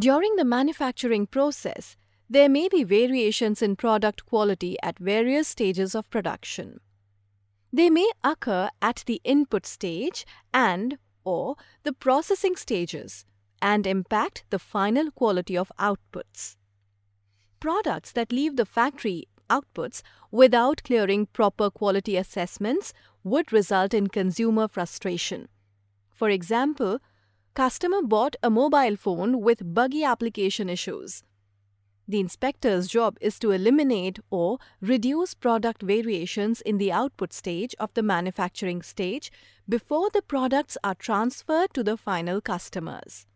During the manufacturing process, there may be variations in product quality at various stages of production. They may occur at the input stage and/or the processing stages and impact the final quality of outputs. Products that leave the factory outputs without clearing proper quality assessments would result in consumer frustration. For example, customer bought a mobile phone with buggy application issues. The inspector's job is to eliminate or reduce product variations in the output stage of the manufacturing stage before the products are transferred to the final customers.